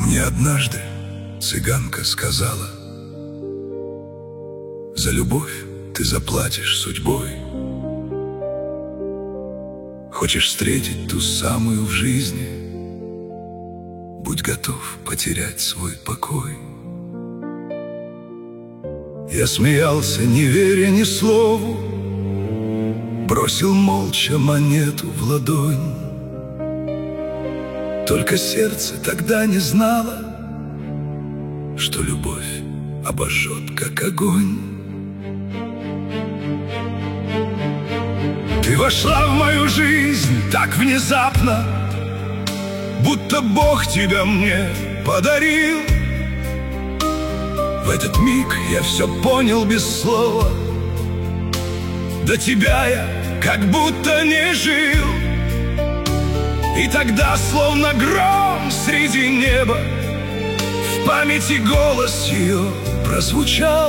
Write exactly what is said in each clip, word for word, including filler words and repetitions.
Мне однажды цыганка сказала: за любовь ты заплатишь судьбой. Хочешь встретить ту самую в жизни, будь готов потерять свой покой. Я смеялся, не веря ни слову, бросил молча монету в ладонь. Только сердце тогда не знало, что любовь обожжет, как огонь. Ты вошла в мою жизнь так внезапно, будто Бог тебя мне подарил. В этот миг я все понял без слова, до тебя я как будто не жил. И тогда, словно гром среди неба, в памяти голос ее прозвучал: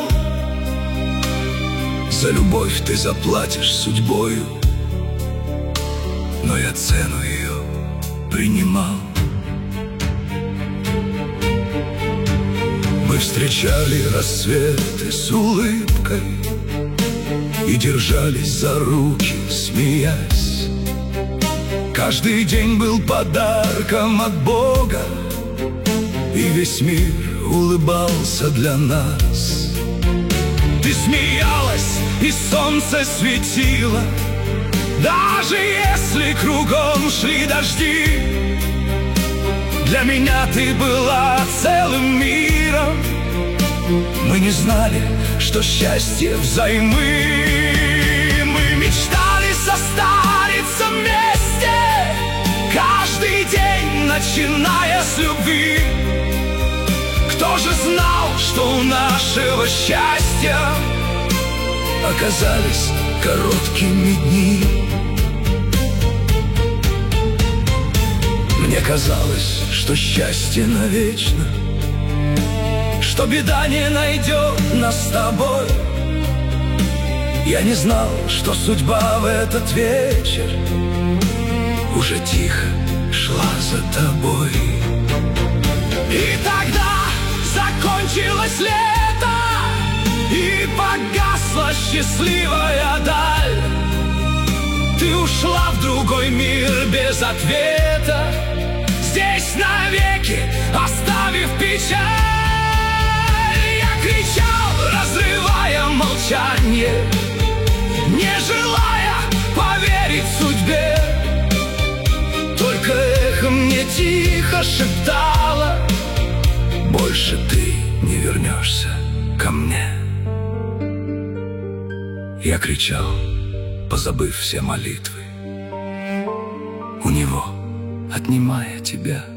за любовь ты заплатишь судьбою. Но я цену ее принимал. Мы встречали рассветы с улыбкой и держались за руки, смеясь. Каждый день был подарком от Бога, и весь мир улыбался для нас. Ты смеялась, и солнце светило, даже если кругом шли дожди. Для меня ты была целым миром. Мы не знали, что счастье взаймы. Мы мечтали состариться вместе, каждый день начиная с любви. Кто же знал, что у нашего счастья оказались короткими дни? Мне казалось, что счастье навечно, что беда не найдет нас с тобой. Я не знал, что судьба в этот вечер уже тихо шла за тобой. И тогда закончилось лето, и погасла счастливая даль. Ты ушла в другой мир без ответа, здесь навеки оставив печаль. Я кричал, разрывая молчание, не желая поверить судьбе. Только эхо мне тихо шептало: больше ты не вернешься ко мне. Я кричал, позабыв все молитвы, у него отнимая тебя.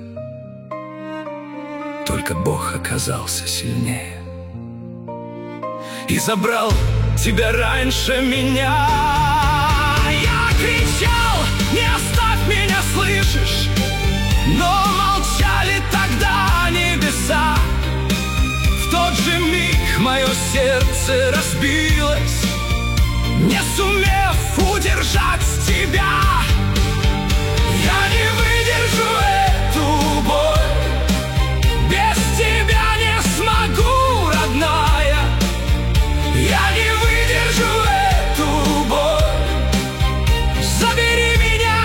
Только Бог оказался сильнее и забрал тебя раньше меня. Я кричал: не оставь меня, слышишь? Но молчали тогда небеса. В тот же миг мое сердце разбилось, не сумев удержать тебя. Я не выдержу эту боль, без тебя не смогу, родная. Я не выдержу эту боль, забери меня,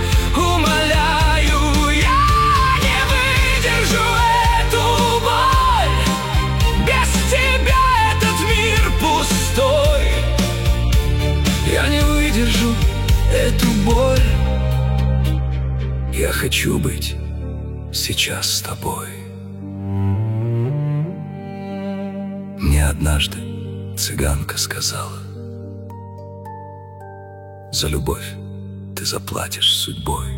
умоляю. Я не выдержу эту боль, без тебя этот мир пустой. Я не выдержу эту боль. Я хочу быть сейчас с тобой. Мне однажды цыганка сказала: за любовь ты заплатишь судьбой.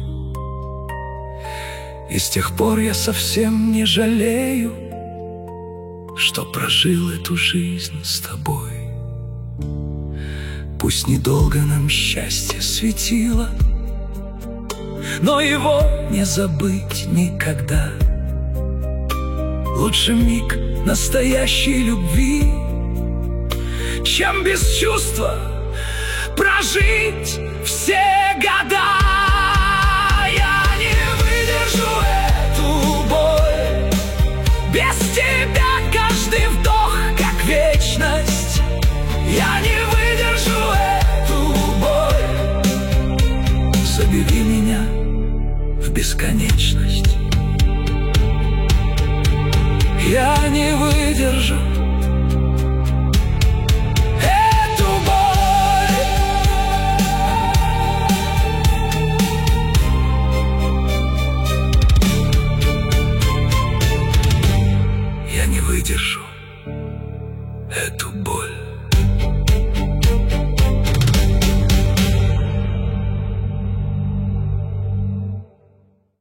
И с тех пор я совсем не жалею, что прожил эту жизнь с тобой. Пусть недолго нам счастье светило, но его не забыть никогда. Лучше миг настоящей любви, чем без чувства прожить все года. Я не выдержу эту боль, в бесконечность. Я не выдержу